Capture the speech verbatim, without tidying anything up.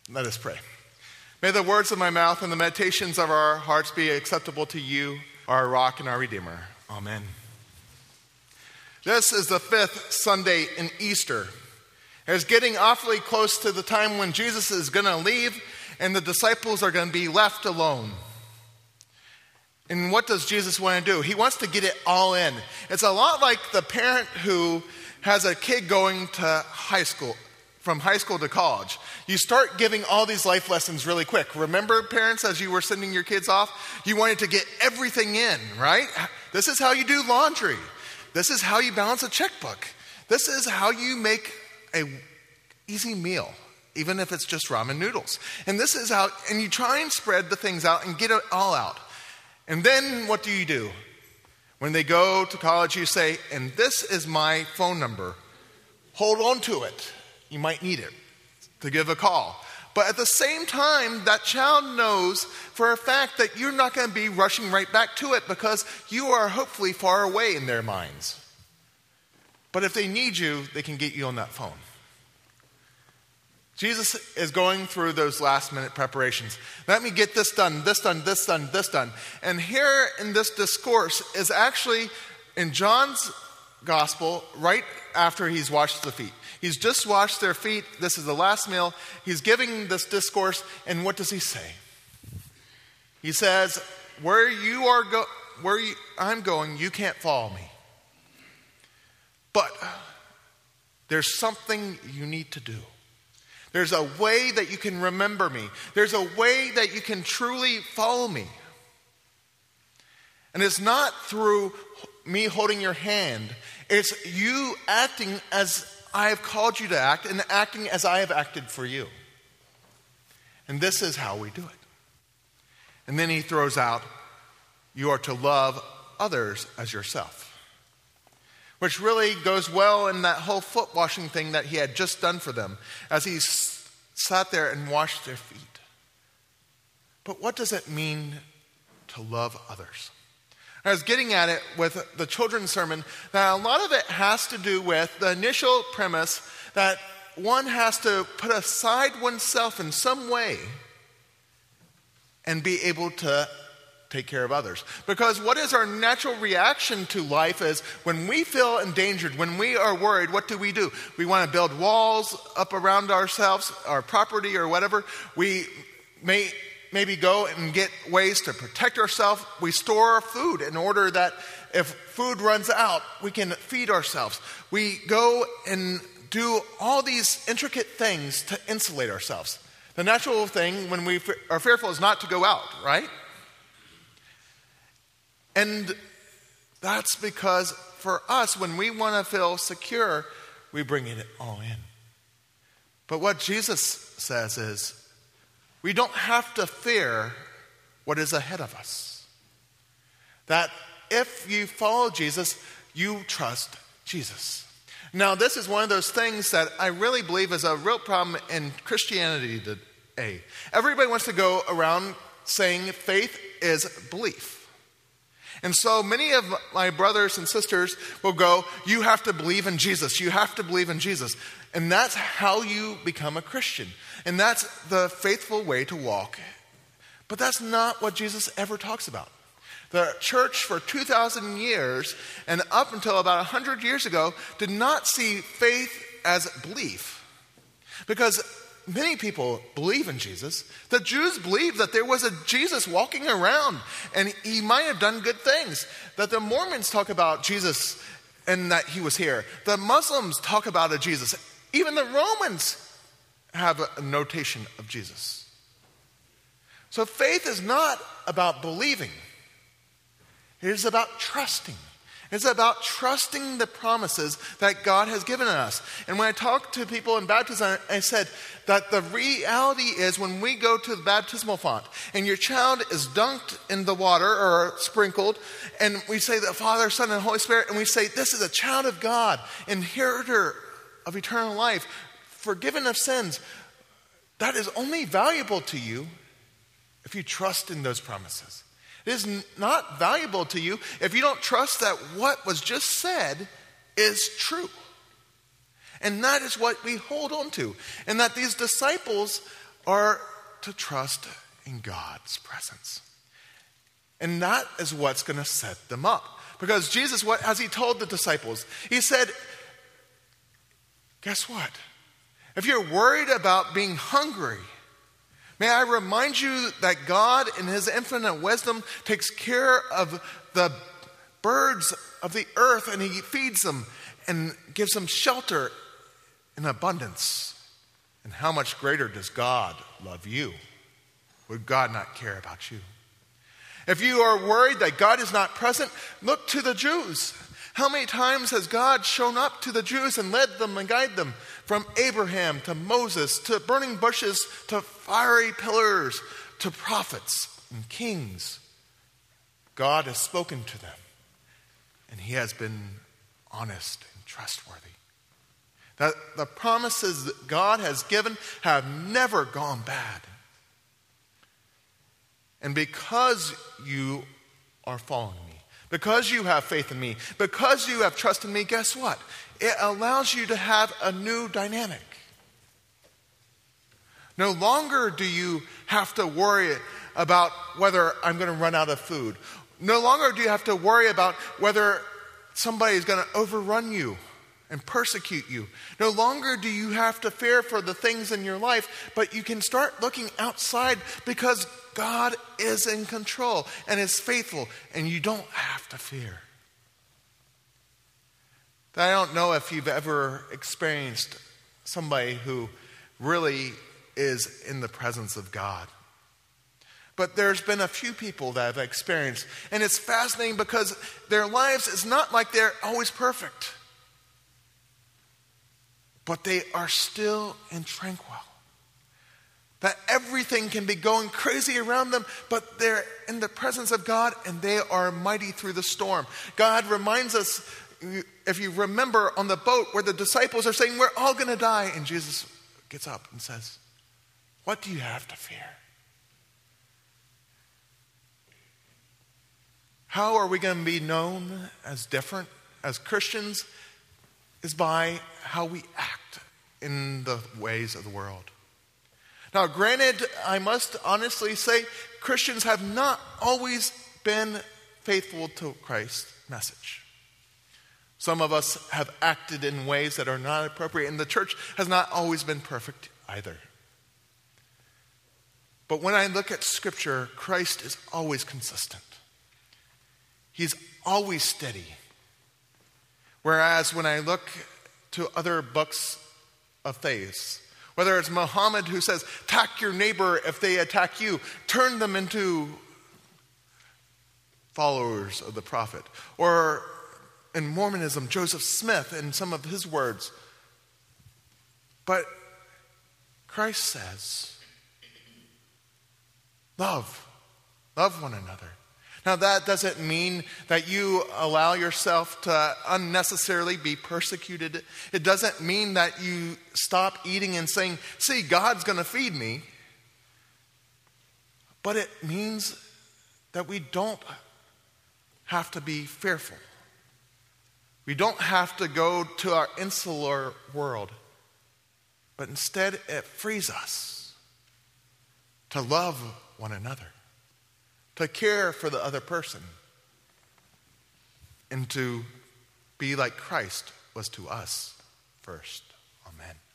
Let us pray. May the words of my mouth and the meditations of our hearts be acceptable to you, our rock and our Redeemer. Amen. This is the fifth Sunday in Easter. It's getting awfully close to the time when Jesus is going to leave and the disciples are going to be left alone. And what does Jesus want to do? He wants to get it all in. It's a lot like the parent who has a kid going to high school, from high school to college. You start giving all these life lessons really quick. Remember, parents, as you were sending your kids off, you wanted to get everything in, right? This is how you do laundry. This is how you balance a checkbook. This is how you make a easy meal, even if it's just ramen noodles. And this is how, and you try and spread the things out and get it all out. And then what do you do? When they go to college, you say, and this is my phone number. Hold on to it. You might need it to give a call. But at the same time, that child knows for a fact that you're not going to be rushing right back to it because you are hopefully far away in their minds. But if they need you, they can get you on that phone. Jesus is going through those last minute preparations. Let me get this done, this done, this done, this done. And here in this discourse is actually in John's gospel right after he's washed the feet. He's just washed their feet. This is the last meal. He's giving this discourse, and what does he say? He says, where you are go- where you, I'm going, you can't follow me. But there's something you need to do. There's a way that you can remember me. There's a way that you can truly follow me. And it's not through me holding your hand. It's you acting as I have called you to act and acting as I have acted for you. And this is how we do it. And then he throws out, you are to love others as yourself. Which really goes well in that whole foot washing thing that he had just done for them as he s- sat there and washed their feet. But what does it mean to love others? I was getting at it with the children's sermon that a lot of it has to do with the initial premise that one has to put aside oneself in some way and be able to take care of others. Because what is our natural reaction to life is when we feel endangered, when we are worried, what do we do? We want to build walls up around ourselves, our property or whatever. We may maybe go and get ways to protect ourselves. We store our food in order that if food runs out, we can feed ourselves. We go and do all these intricate things to insulate ourselves. The natural thing when we are fearful is not to go out, right? And that's because for us, when we want to feel secure, we bring it all in. But what Jesus says is, we don't have to fear what is ahead of us. That if you follow Jesus, you trust Jesus. Now, this is one of those things that I really believe is a real problem in Christianity today. Everybody wants to go around saying faith is belief. And so many of my brothers and sisters will go, you have to believe in Jesus. You have to believe in Jesus. And that's how you become a Christian. And that's the faithful way to walk. But that's not what Jesus ever talks about. The church for two thousand years and up until about one hundred years ago did not see faith as belief. Because many people believe in Jesus. The Jews believed that there was a Jesus walking around and he might have done good things. That the Mormons talk about Jesus and that he was here. The Muslims talk about a Jesus. Even the Romans have a notation of Jesus. So faith is not about believing. It is about trusting. It's about trusting the promises that God has given us. And when I talk to people in baptism, I said that the reality is when we go to the baptismal font and your child is dunked in the water or sprinkled, and we say the Father, Son, and Holy Spirit, and we say this is a child of God, inheritor of eternal life, forgiven of sins, that is only valuable to you if you trust in those promises. It is not valuable to you if you don't trust that what was just said is true. And that is what we hold on to. And that these disciples are to trust in God's presence. And that is what's going to set them up. Because Jesus, what has he told the disciples? He said, guess what? If you're worried about being hungry, may I remind you that God in his infinite wisdom takes care of the birds of the earth, and he feeds them and gives them shelter in abundance. And how much greater does God love you? Would God not care about you? If you are worried that God is not present, look to the Jews. How many times has God shown up to the Jews and led them and guided them? From Abraham to Moses to burning bushes to fiery pillars to prophets and kings. God has spoken to them, and he has been honest and trustworthy. That the promises that God has given have never gone bad. And because you are following me, because you have faith in me, because you have trust in me, guess what? It allows you to have a new dynamic. No longer do you have to worry about whether I'm going to run out of food. No longer do you have to worry about whether somebody is going to overrun you and persecute you. No longer do you have to fear for the things in your life, but you can start looking outside because God is in control and is faithful, and you don't have to fear. I don't know if you've ever experienced somebody who really is in the presence of God. But there's been a few people that I've experienced, and it's fascinating because their lives is not like they're always perfect. But they are still in tranquil. That everything can be going crazy around them, but they're in the presence of God and they are mighty through the storm. God reminds us, if you remember on the boat where the disciples are saying, we're all going to die. And Jesus gets up and says, what do you have to fear? How are we going to be known as different, as Christians? Is by how we act in the ways of the world. Now, granted, I must honestly say, Christians have not always been faithful to Christ's message. Some of us have acted in ways that are not appropriate, and the church has not always been perfect either. But when I look at Scripture, Christ is always consistent. He's always steady. Whereas when I look to other books of faith, whether it's Muhammad who says, attack your neighbor if they attack you, turn them into followers of the prophet. Or in Mormonism, Joseph Smith and some of his words. But Christ says, love, love one another. Now, that doesn't mean that you allow yourself to unnecessarily be persecuted. It doesn't mean that you stop eating and saying, see, God's going to feed me. But it means that we don't have to be fearful. We don't have to go to our insular world. But instead, it frees us to love one another, to care for the other person, and to be like Christ was to us first. Amen.